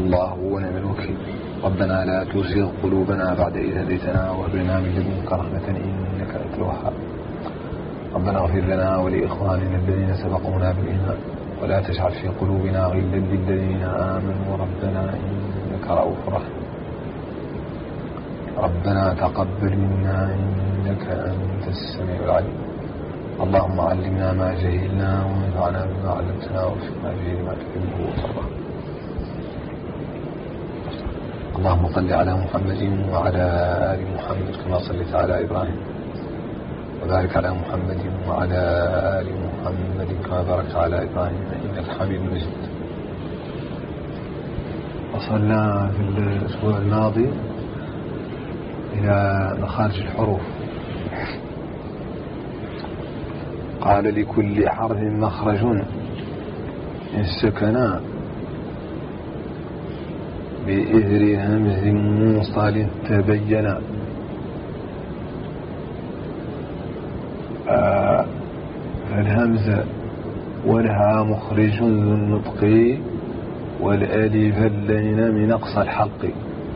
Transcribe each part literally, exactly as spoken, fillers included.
الله ونعم الوكيل. ربنا لا تزغ قلوبنا بعد إذ هديتنا وهب لنا من لدنك رحمة إنك أنت الوهاب. ربنا اغفر لنا ولإخواننا الذين سبقونا بالإيمان ولا تجعل في قلوبنا غلا للذين آمنوا ربنا إنك رؤوف رحيم. ربنا تقبل منا إنك أنت السميع العليم. اللهم علمنا ما جهلنا وانفعنا بما علمتنا ووفقنا به لما تحبه وترضى. اللهم صل على محمد وعلى آل محمد كما صليت على إبراهيم وبارك على محمد وعلى آل محمد كما باركت على إبراهيم إنك حميد مجيد. وصلنا في الأسبوع الماضي إلى مخارج الحروف. قال لكل حرف مخرج إن سكنا بإثر همز موصل تبين. آه فالهمز والها مخرج ذو النطق والألف اللين من أقصى الحلق.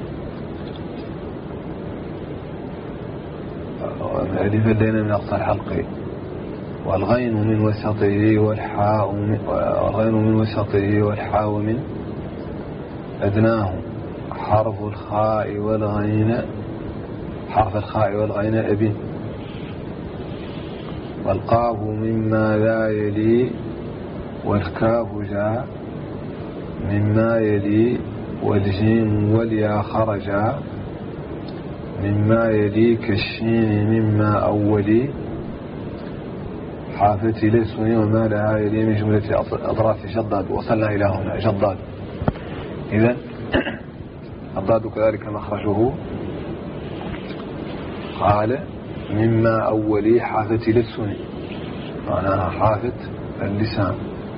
الألف اللين من أقصى الحلق والغين من وسطه والحاء من والغين من وسطه والحاء من أدناه. حرف الخاء والغين حرف الخاء والغين أبي. والقاف مما لا يلي والكاف جاء مما يلي والجيم واليا خرجا مما يلي كالشين مما أولي. حافة لسني وما لها يلي من جملة أضراس جضاد. وصلنا إلى هنا جضاد. إذن الضاد كذلك مخرجه. قال مما أولي حافة لسني معناها حافة اللسان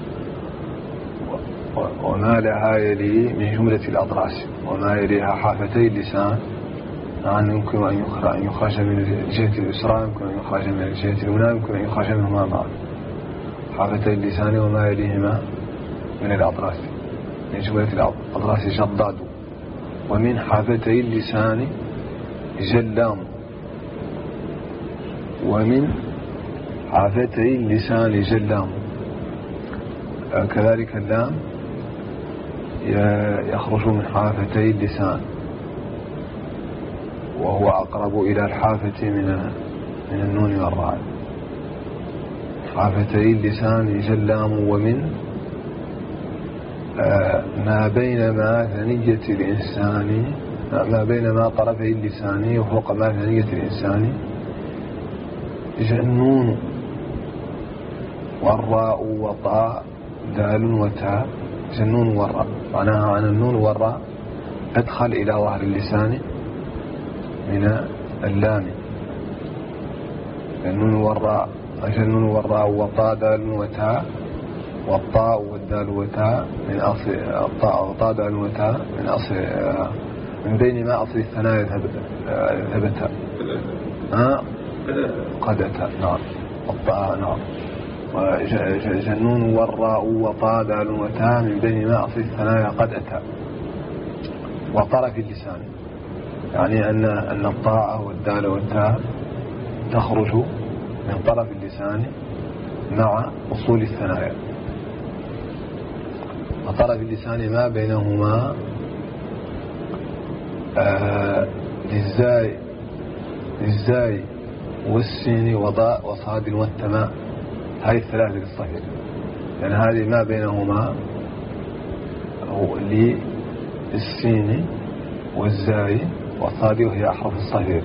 وما لها يلي من جملة الأضراس وما يليها حافتي اللسان. يعني يمكن أن يخرج, أن يخرج من الجهة اليسرى يمكن أن يخرج من الجهة اليمنى يمكن أن يخرج منهما معا. حافتي اللسان وما يليهما من الأضراس من جملة الأضراس جضاد. ومن حافتي اللسان جلام. ومن حافتي اللسان جلام. كذلك اللام يخرج من حافتي اللسان وهو أقرب إلى الحافة من من النون والراء. حافتي اللسان جلام. ومن آه ما بين ما ثنية الإنسان ما بين ما طرفي اللسان وفوق ما ثنية الإنسان جنون والراء وطاء دال وتاء. جنون والراء معناها عن النون والراء أدخل إلى ظهر اللسان من اللام. النون والراء جنون والراء وطاء دال وتاء. والطاء والدال وتاء من أصل الطاء وطاء دال وتاء من أصل من بين ما أصل الثنايا ثبتا ها قدتا. نعم الطاء نعم. جنون والراء وطاء دال وتاء من بين ما أصل الثنايا قد أتى. وطرف اللسان يعني أن أن الطاء والدال والتاء تخرج من طرف اللسان مع أصول الثنايا. وطرف اللسان ما بينهما آه للزاي للزاي والسين وضاء وصاد والتماء. هذه الثلاثة للصغير يعني هذه ما بينهما للسين والزاي والصاد وهي أحرف الصغير.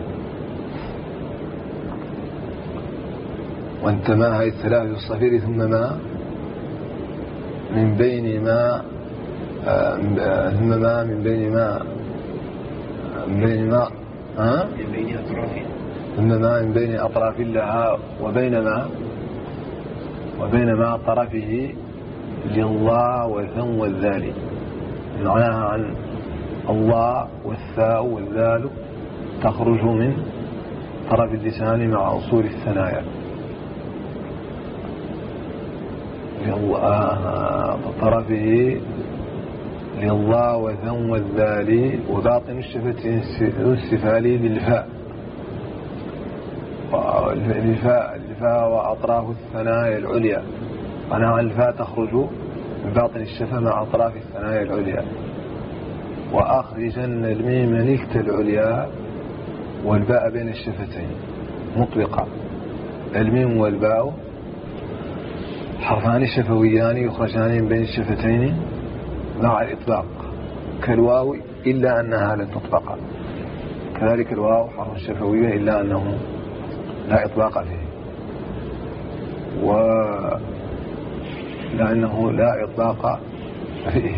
وانتماء هذه الثلاثة للصغير ثم ما من بين ما ثم ما من بين ما من بين ما ها من بين أطرافها ثم ما من بين أطراف لها وبينما وبينما طرفه لله والثم والذال. معناها عن الله والثاء والذال تخرج من طرف اللسان مع أصول الثنايا. طرفه للضاء وذن والذال وباطن الشفتين السفالي للفاء الفاء الفاء وأطراف الثنايا العليا. أنا الفاء تخرج من باطن الشفة مع أطراف الثنايا العليا. وأخرجن الميم نكت العليا والباء بين الشفتين مطلقة. الميم والباء حرفان شفويان يخرجان من بين الشفتين مع الإطلاق كالواو إلا أنها لن تطلق. كذلك الواو حرف شفوية إلا أنه لا إطلاق فيه، ولأنه لا إطلاق فيه.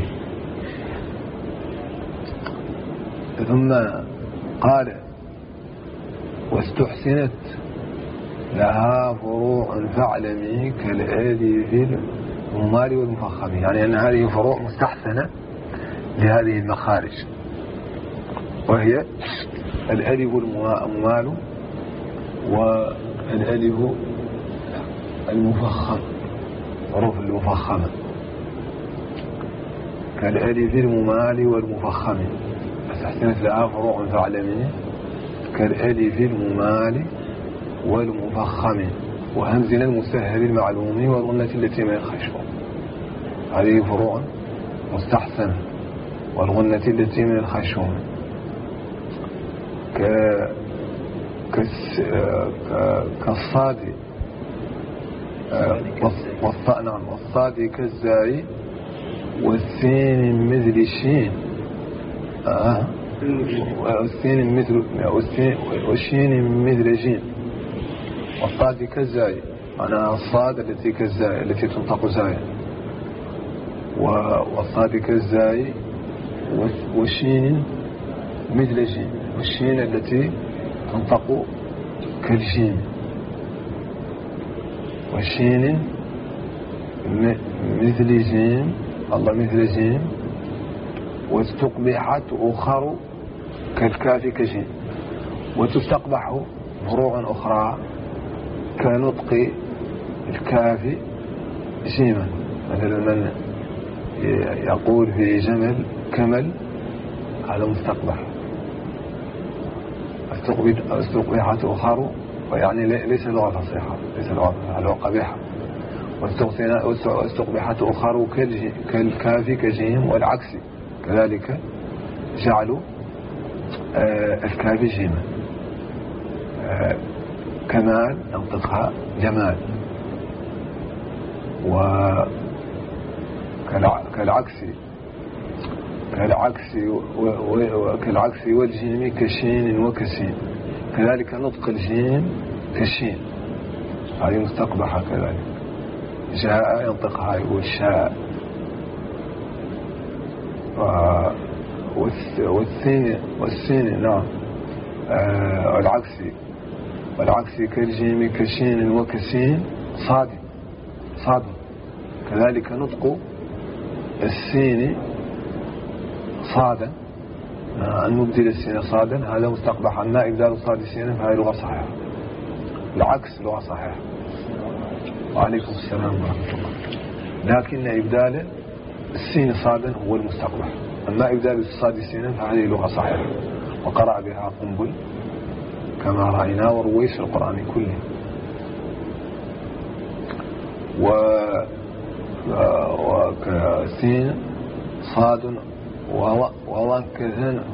ثم قال واستحسنت لها فروع فاعلمي كالآلف الممال والمفخم، يعني أن هذه فروع مستحسنة لهذه المخارج، وهي الألف الممال والألف المفخم، حروف المفخمة كالألف الممال والمفخم. استحسنت لها فروع فاعلمي كالألف الممال والمفخم وهمزنا المسهل المعلوم والغنة التي ما يخشون. هذه فروع مستحسنة والغنة التي من الخشوم ك... كس... كالصاد والصاد نعم والصاد كالزاي والسين مثل الشين آه. والسين مثل والشين مثل جين والصاد كالزاي، أنا الصاد التي كالزاي التي تنطق زاي والصاد كالزاي والشين مثل جين والشين التي تنطق كالجيم والشين مثل جيم الله مثل جيم واستقبحت أخر كالكاف كجيم. وتستقبح فروع أخرى كنطق الكاف جيما، مثلا من يقول في جمل كمل هذا مستقبح. استقبحت أخر يعني ليس لغة فصيحة، ليس لغة لغة قبيحة. واستقبحت أخر كالكاف كجيم والعكس كذلك جعلوا الكاف جيما. كمال ننطقها جمال وكالعكس كالعكس وكالعكس والجيم كشين وكسين، كذلك نطق الجيم كشين هذه مستقبحة. كذلك جاء ينطقها والشاء والسين والسين نعم والعكس والعكس كالجيم كشين وكسين صاد صاد، كذلك نطق السين صادا أن نبدل السين صادا هذا مستقبح. أن إبدال صاد السين فهذه لغة صحيحة، العكس لغة صحيحة. وعليكم السلام ورحمة الله. لكن إبدال السين صادا هو المستقبح، أما إبدال الصاد السين فهذه لغة صحيحة وقرأ بها قنبل كما رأينا ورويس في القرآن كله. و وكسين صاد ووانكثن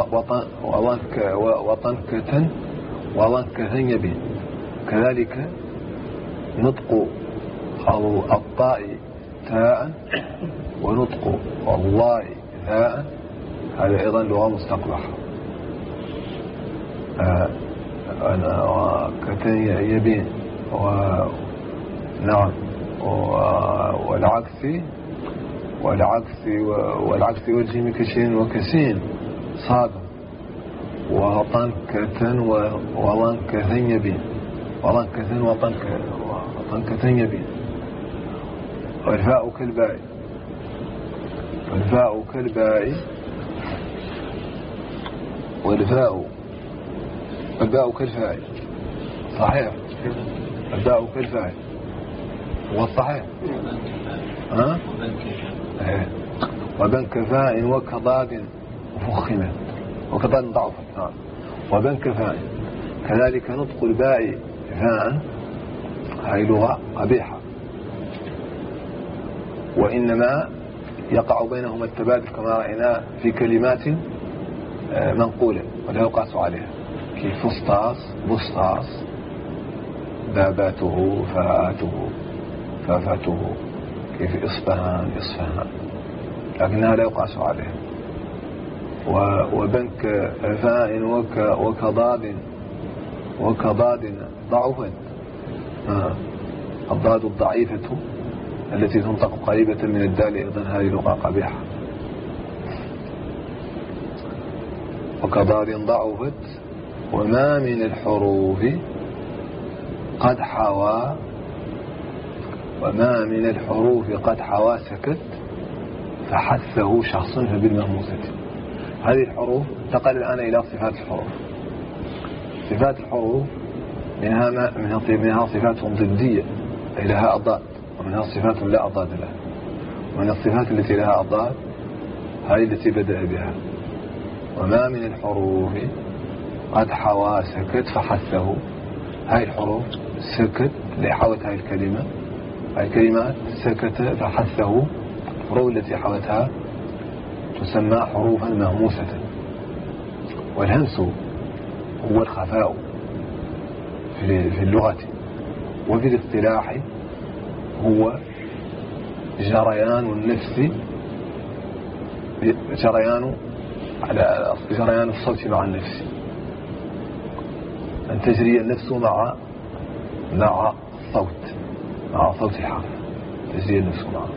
وطنكثن ووانكثن يبين، كذلك نطق الطاء تاء ونطق الله ذاء هذا أيضا لغة مستقبحة. وكثن يبين ونعم والعكس والعكس والعكس والجيم كشين وكسين صاد وطنكة وطنكثن يبين وطنكثن وطنكثن يبين. والفاء كالباء والفاء كالباء والفاء الباء كالفاء صحيح، الباء كالفاء هو الصحيح. ها وبين كفاء وكضاد فخمت وكضاد ضعفت. وبين كفاء كذلك نطق الباء فاء، هاي لغة قبيحة، وإنما يقع بينهما التبادل كما رأينا في كلمات منقولة ولا يقاس عليها، كيف فسطاس بسطاس، باباته فاءاته فافاته، كيف إصفهان إصفهان، لكنها لا يقاس عليها. وبنك فاء وكضاد وكضاد ضعفت، الضاد الضعيفة التي تنطق قريبة من الدال أيضا هذه لغة قبيحة. وكضاد ضعفت وما من الحروف قد حوى وما من الحروف قد حوى سكت فحثه شخص فبالمهموسة. هذه الحروف انتقل الآن إلى صفات الحروف. صفات الحروف منها ما منها صفات ضدية أي لها أضداد، ومنها صفات لا أضداد لها. ومن الصفات التي لها أضداد هذه التي بدأ بها، وما من الحروف قد حوى سكت فحثه. هاي الحروف سكت اللي حوت هاي الكلمة، هاي الكلمات سكت فحثه. الحروف التي حوتها تسمى حروفا مهموسة. والهمس هو الخفاء في اللغة، وفي الاصطلاح هو جريان النفس، جريان على جريان الصوت مع النفس، أن تجري النفس مع مع الصوت مع صوت الحرف، تجري النفس معه.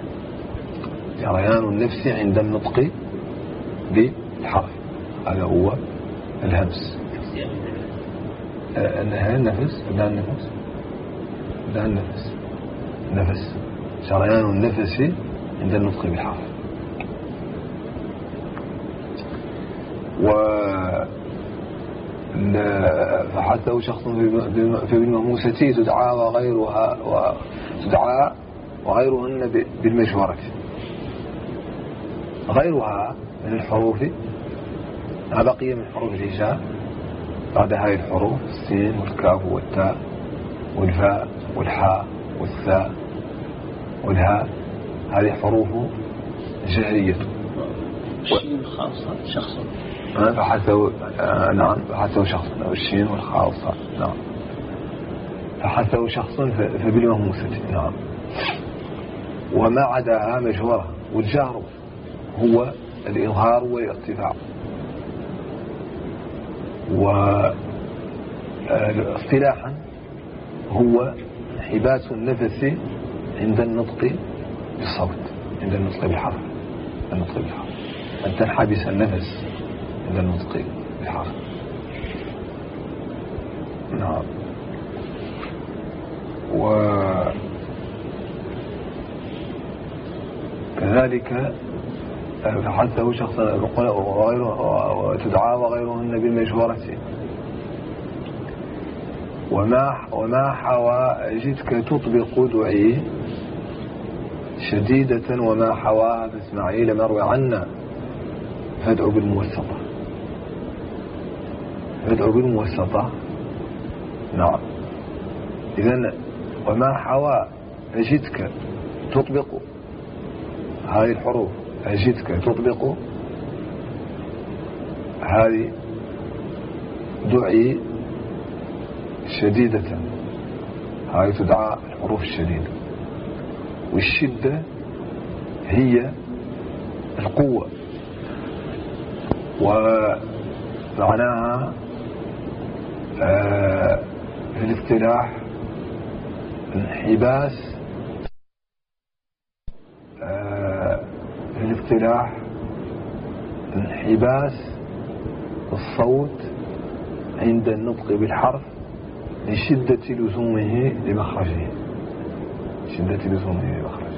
جريان النفس عند النطق بالحرف، هذا هو الهمس. أنها النفس لا النفس لا النفس نفس جريان النفس عند النطق بالحرف. و فحثه شخص في بالمهموسة تدعى وغيرها وتدعى وغيرهن بالمجهورة. غيرها من الحروف ما بقي من حروف الهجاء بعد هذه الحروف السين والكاف والتاء والفاء والحاء والثاء والهاء، هذه حروف جهرية. الشين خاصة شخص فحثه آه نعم فحثه شخص، الشين والخاصة نعم فحثه شخص فبالمهموسة نعم. وما عداها مجهورة. والجهر هو الإظهار والارتفاع. واصطلاحا هو انحباس النفس عند النطق بالصوت، عند النطق بالحرف، النطق بالحرف، أن تنحبس النفس عند النطق بالحرف نعم. وكذلك فحثه شخصا وتدعى وغيرهن بالمجهورة. وما وما حوى جدك تطبق دعي شديدة وما حواها فاسماعيل مروي عنا فادعو بالموسطة. فادعو بالموسطة نعم. إذن وما حوى جدك تطبق هذه الحروف، أجدك تطبق هذه دعي شديدة، هذه تدعى الحروف الشديدة. والشدة هي القوة، ومعناها في الاصطلاح انحباس في الاصطلاح انحباس الصوت عند النطق بالحرف لشدة لزومه لمخرجه، شدة لزومه لمخرجه.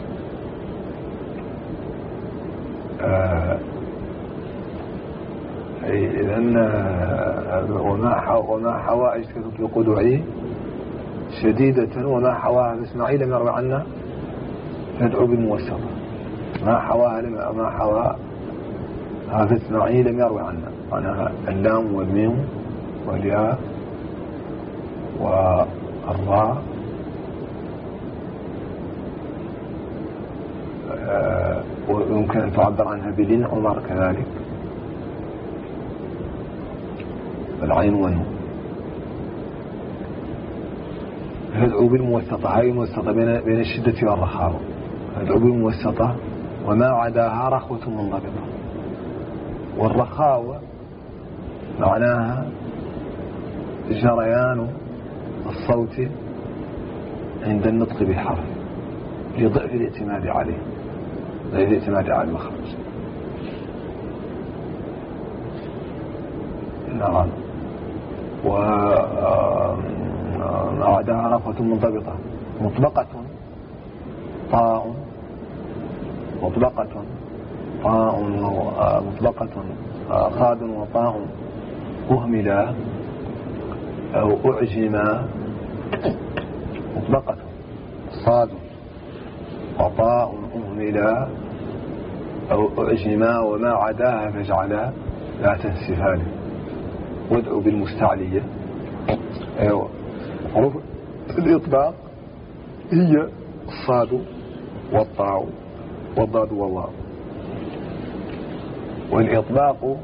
آه لأن وما حوى أجتك تطلق دعي شديدة وما حواها بإسماعيل يروي عنا فادعو بالموسطة. ما حواها ما حوا هذا الثنائي لم يروي عنه، معناها اللام والميم والياء والراء ويمكن أن تعبر عنها بلين عمر كذلك، العين والنون. يدعو بالموسطة، هاي الموسطة بين بين الشدة والرخاوة، يدعو بالموسطة وما عداها رخوة منضبطة. والرخاوة معناها جريان الصوت عند النطق بالحرف لضعف الاعتماد عليه، ضعف الاعتماد على المخرج. نعم. وعدها رخوة منضبطة مطبقة طاء، مطبقة طاء مطبقة خاد وطاء أهملا أو أعجما، مطبقة صاد وطاء أهملا أو أعجما وما عداها فاجعلا لا تنسفان. وادعو بالمستعلية. أيوة. حروف الإطباق هي الصاد والطاء والضاد والواو. والإطباق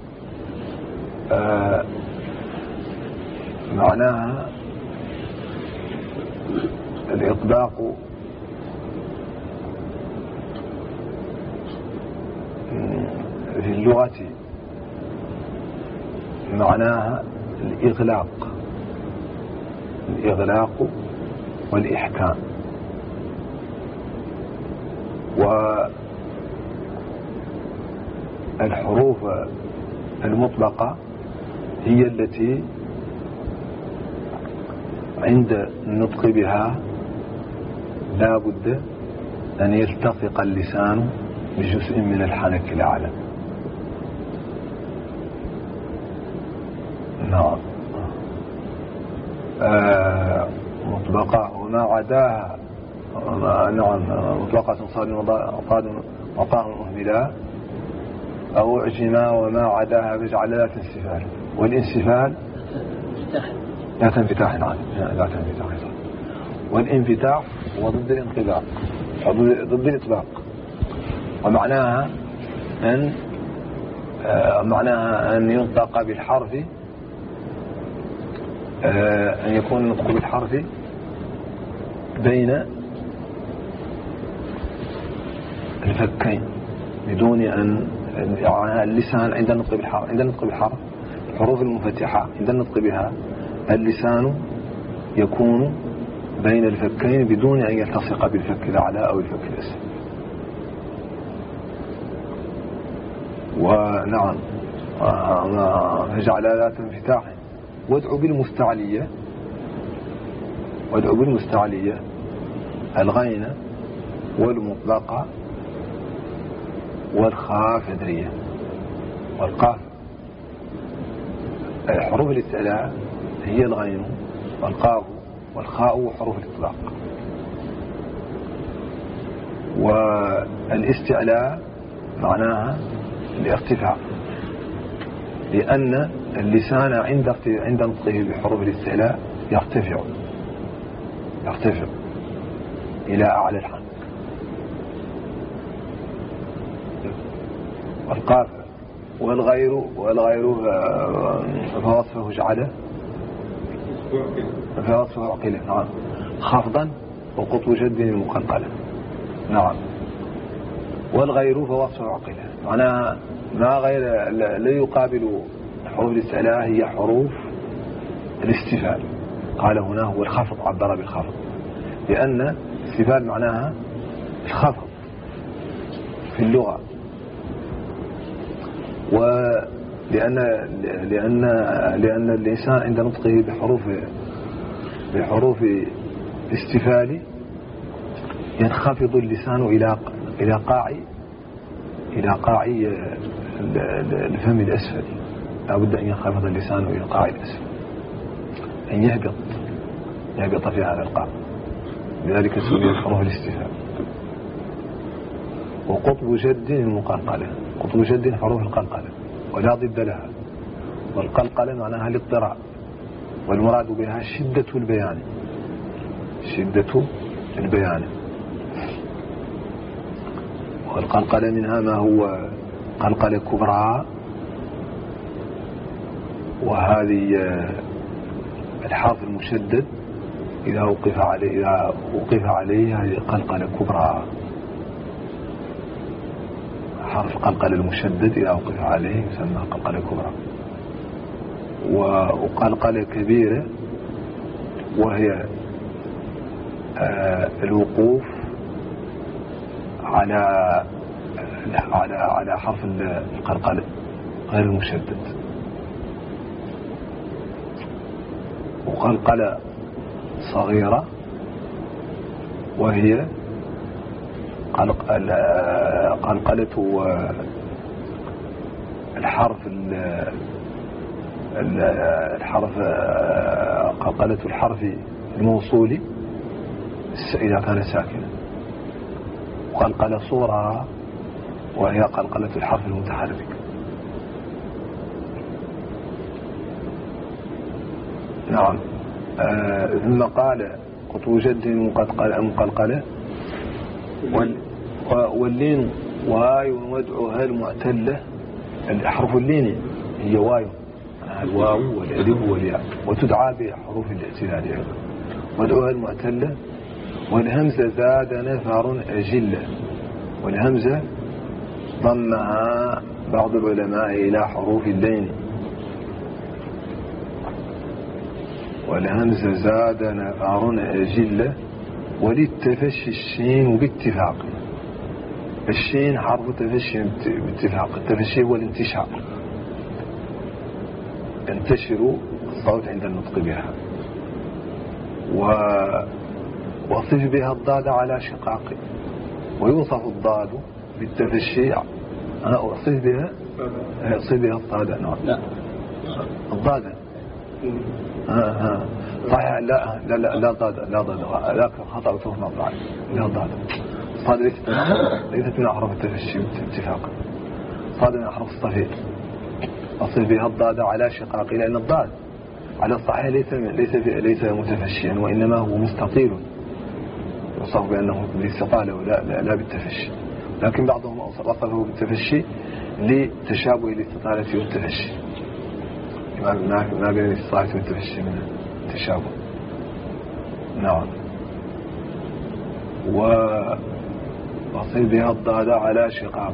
آه معناها الإطباق في اللغة معناها الإغلاق، الإغلاق والإحكام. والحروف المطلقة هي التي عند النطق بها لا بد أن يلتصق اللسان بجزء من الحنك الأعلى. نعم. آه مطلقة وما عداها نعم مطلقة صاد وطاد وطاء أهملا أو أعجما وما عداها فاجعل لا تنسفال. والانسفال لا تنفتاح. نعم لا تنفتاح. والانفتاح هو ضد الانطباق، ضد الإطباق. ومعناها أن آه معناها أن ينطق بالحرف، آه أن يكون النطق بالحرف بين الفكين بدون أن يعني اللسان عند النطق بالحرف عند النطق بالحرف الحروف المنفتحة عند النطق بها اللسان يكون بين الفكين بدون أن يلتصق بالفك الأعلى أو الفك الأسفل. ونعم فجعل لا تنفتاح. وادعو بالمستعلية، وادعو بالمستعلية الغين والمطلقة والخاء فدرية والقاف. حروف الاستعلاء هي الغين والقاف والخاء وحروف الإطلاق. والاستعلاء معناها الارتفاع، لأن اللسان عند عند نطقه بحروف الاستعلاء يرتفع يرتفع إلى أعلى الحنك. والقاف والغير والغير فوصفه جعله فوصفه عقله. نعم. خفضا وقطو جد المقلقلة. نعم. والغير فوصفه عقله، معناها ما غير لا يقابل حروف الاستعلاء هي حروف الاستفال. قال هنا هو الخفض، عبر بالخفض لأن الاستفال معناها الخفض في اللغة. ولأن لأن لأن الإنسان عند نطقه بحروف بحروف استفال ينخفض اللسان إلى إلى قاع إلى قاع الفم الأسفل. لا بد أن ينخفض اللسان إلى قاع الأسفل، أن يهبط يهبط في هذا القاع، لذلك سميت حروف الاستفال. وقطب جد المقلقلة. قطب جد حروف القلقلة ولا ضد لها، والقلقلة معناها الاضطراب، والمراد بها شدة البيان، شدة البيان. والقلقلة منها ما هو قلقلة كبرى، وهذه الحرف المشدد إذا وقف عليه إذا وقف عليه هذه قلقلة كبرى. حرف القلقلة المشدد إذا وقف عليه يسمى قلقلة كبرى. وقلقلة كبيرة وهي الوقوف على على على حرف القلقلة غير المشدد. وقلقلة صغيرة وهي قلقلة الحرف الحرف قلقلة الحرف الموصولي إذا كان ساكنا. وقلقلة صغرى وهي قلقلة الحرف المتحرك. نعم. آه ثم قال قطب جد مقلقلة واللين واي ومدعوها المعتلة. الحرف اللين هي واي، الواو والالف والياء، وتدعى بحروف الاعتلال. مدعوها المعتلة. والهمزة زاد نفر أجلة، والهمزة ضمها بعض العلماء إلى حروف اللين. والهمزة زاد نفر أجلة. وللتفشي الشين باتفاق. الشين حرف تفشي باتفاق. التفشي هو الانتشار، ينتشر الصوت عند النطق بها. وصف بها الضاد على شقاق. ويوصف الضاد بالتفشي. وصف بها صف بها الضاد. لا الضاد ها صحيح. لا لا لا لا ضاد لا ضاد لا خطأ فهم الضاد. لا ضاد صاد ليست من أحرف التفشي اتفاقا. صاد من أحرف الصفير. أصل بها الضاد على شقاق، لأن الضاد على الصحيح ليس ليس ليس متفشيا، وإنما هو مستطيل يوصف بأنه بالاستطالة ولا لا, لا بالتفشي. لكن بعضهم وصفه بالتفشي لتشابه الاستطالة والتفشي، ما بين الاستطالة والتفشي من التشابه. نعم. وأصل بها الضاد على شقاق.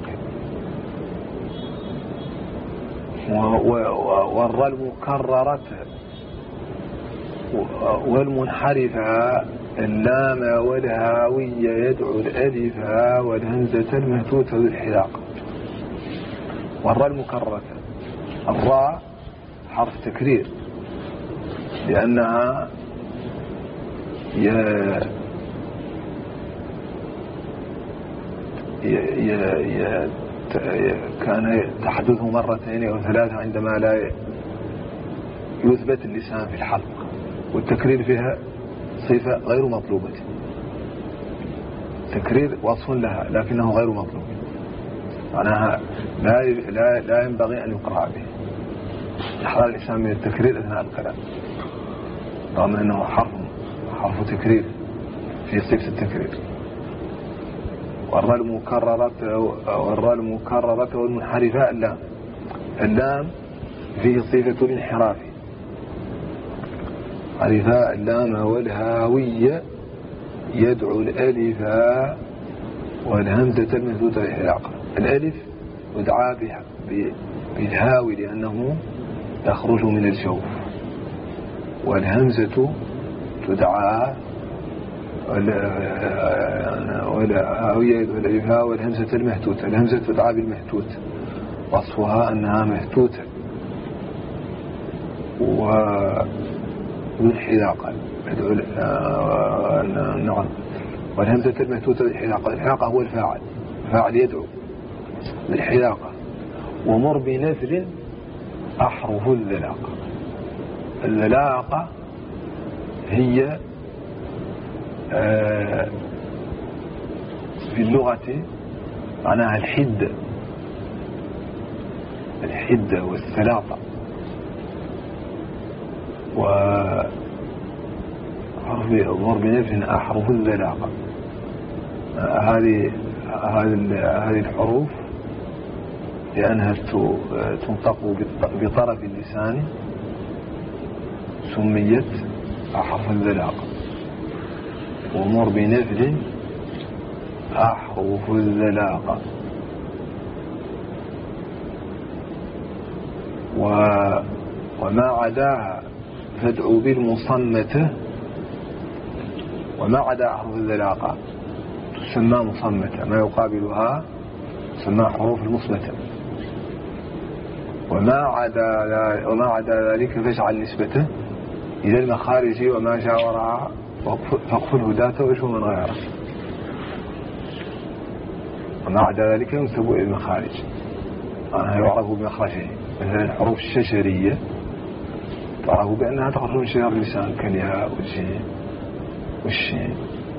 والراء المكررة والمنحرفة اللام والهاوية يدعو الألف والهمزة المهتوتة بالحلاق. والراء المكررة، الراء حرف تكرير لأنها ي... ي... ي... كان تحدثه مرتين أو ثلاثة عندما لا يثبت اللسان في الحلق، والتكرير فيها صفة غير مطلوبة. تكرير وصف لها لكنه غير مطلوب، معناها لا لا لا ينبغي أن يقرأ به. يحرى اللسان من التكرير أثناء الكلام، رغم أنه حرف حرف تكرير في صفة التكرير. والراء المكررة والراء المكررة والمنحرفة اللام. اللام فيه صفة الانحراف. حرفاء اللام والهاوية يدعو الألف والهمزة المهزوزة بالحلاقة. الألف يدعى بالهاوي لأنه يخرج من الجوف، والهمزة تدعى والهاوية يدعو الألف والهمزة المهتوتة. الهمزة تدعى بالمهتوت، وصفها أنها مهتوتة والحلاقة يدعو نعم. والهمزة المهتوتة بالحلاقة. الحلاقة هو الفاعل، الفاعل يدعو بالحلاقة. ومر بنثر أحرف الللاقة. الللاقة هي في اللغة معناها الحدة، الحدة والسلاطة. وحرف ضرب نفس أحرف الذلاقة. هذه هذه الحروف لأنها تنطق بطرف اللسان سميت أحرف الذلاقة. ومر بنفل أحرف الذلاقة. وما عداها فادعوا بالمصمتة. وما عدا أحرف الذلاقة تسمى مصمتة، ما يقابلها تسمى حروف المصمتة. وما عدا وما عدا ذلك فاجعل نسبته إلى المخارج وما جاورها فاقفله ذاته واشو من غيره. وما عدا ذلك ينسب إلى المخارج، أنا يعرف بمخرجه. مثلا الحروف الشجرية تعرف بأنها تخرج من شجر اللسان كالياء والجيم والشين.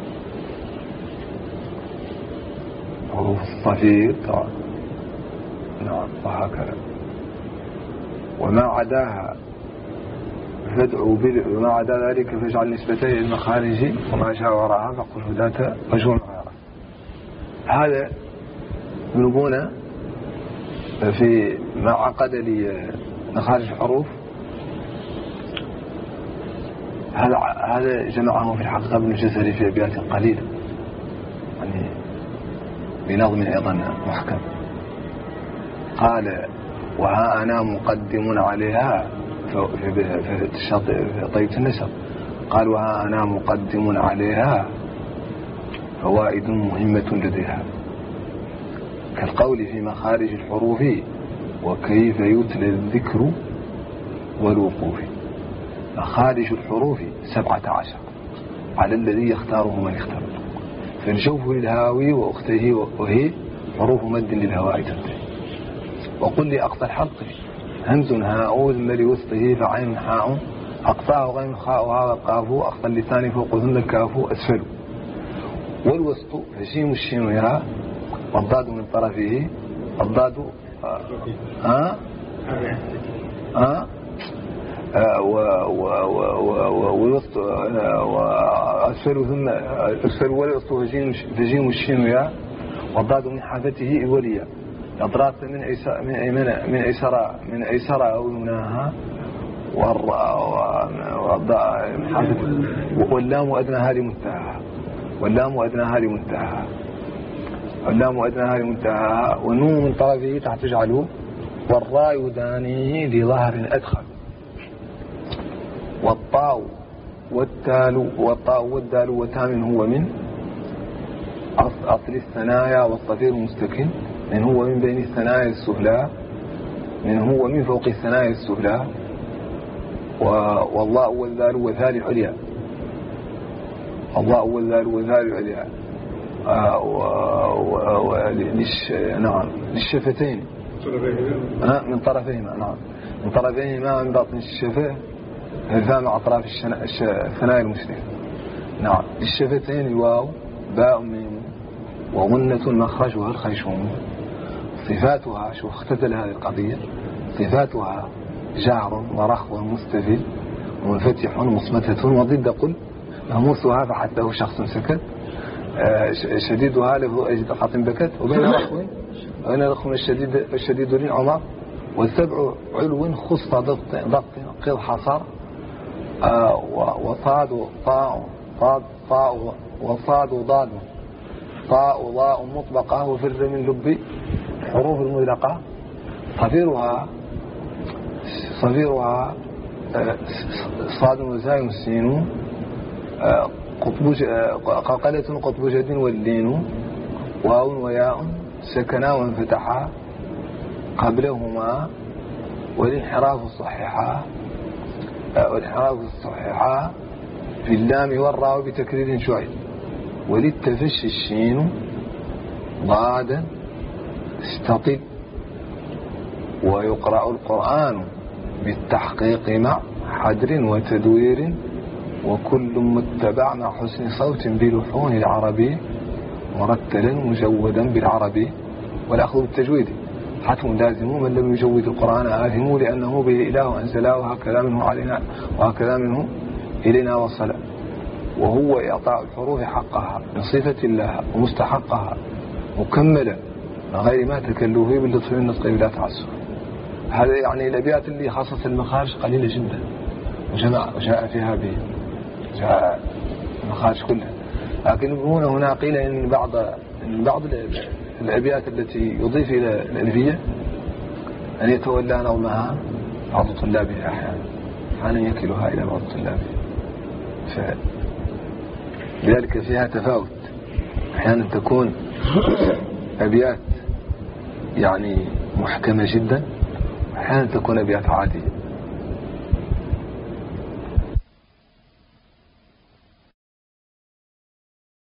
حروف الصفير طبعا نعم وهكذا. وما عداها فادعوا بال وما عدا ذلك فاجعل نسبتين المخارج وما جاورها فقل ذات وجه غيره. هذا ينبون في ما عقد لي مخارج الحروف. هذا هذا جمعه في الحقيقة ابن الجزري في أبيات قليلة، يعني بنظم أيضا محكم. قال وها أنا مقدم عليها في طيبة النسب. قال وها أنا مقدم عليها فوائد مهمة لديها، كالقول في مخارج الحروف وكيف يتلى الذكر والوقوف. مخارج الحروف سبعة عشر على الذي يختاره من اختاره. فالجوف للهاوي وأخته وهي حروف مد للهواء تنتهي. وقل لي أقصى الحلق همز هاء ثم لوسطه فعين حاء أقصاه غين خاء وهذا القاف أقصى اللسان فوق ذن الكاف أسفل. والوسط فشيم الشين يا والضاد من طرفه الضاد ها ها والوسط وأسفل ثم أسفل والوسط فجيم الشين يا والضاد من حافته وليا أضرات من أيسر من أيمن من أيسر من أيسر أو يمناها واللام أدناها لمنتهاها واللام أدناها لمنتهاها واللام أدناها لمنتهاها والنون من طرفه تحت تجعله والراء يدانيه لظهر أدخل والطاء والتال والطاء والدال وتام هو من أصل الثنايا والصفير المستكن من هو من بين الثنايا السفلى من هو من فوق الثنايا السفلى والله والذال والذال العليا الله والذال والذال العليا نعم للشفتين من طرفيهما نعم من طرفيهما من باطن الشفة الفم أطراف الثنايا المسلم نعم للشفتين الواو باء ميم وغنة مخرجها الخيشوم. صفاتها شو اختزل هذه القضية صفاتها جعر ورخو مستفل منفتح مصمتة وضد قل مهموسها فحتى شخص سكت شديدها له أجد حاطم بكت وبين رخو وبين رخو الشديد الشديد للعمر والسبع علو خص ضغط ضغط قض حصر وصاد طاء صاد طاء وصاد ضاد طاء ضاء مطبقة وفر من لب حروف المدلقة. صفيرها صفيرها صاد وزاي السين قلقلة قطبجة واللين واو وياء سكنا وانفتحا قبلهما والانحراف الصحيحة والانحراف الصحيحة في اللام والراء بتكرير شعيب وللتفش الشين ضادا استطل. ويقرأ القرآن بالتحقيق مع حدر وتدوير وكل متبع مع حسن صوت بلحون العربي مرتلا مجودا بالعربي والأخذ بالتجويد حتم لازم، من لم يجود القرآن آثم لأنه به إله أنزله وهكذا منه علينا وهكذا منه إلينا وصل. وهو إعطاء الحروف حقها بصفة الله ومستحقها مكملة من غير ما تكلف باللطف والنطق بلا تعسف. هذا يعني الأبيات اللي خاصة المخارج قليلة جدا وجمع وجاء فيها به جاء المخارج كلها. لكن هنا هنا قيل إن بعض إن بعض الأبيات التي يضيف إلى الألفية أن يتولى نظمها بعض طلابه أحيانا أحيانا يكلها إلى بعض طلابه، فلذلك فيها تفاوت. أحيانا تكون أبيات يعني محكمة جدا، أحيانا تكون أبيات عادية.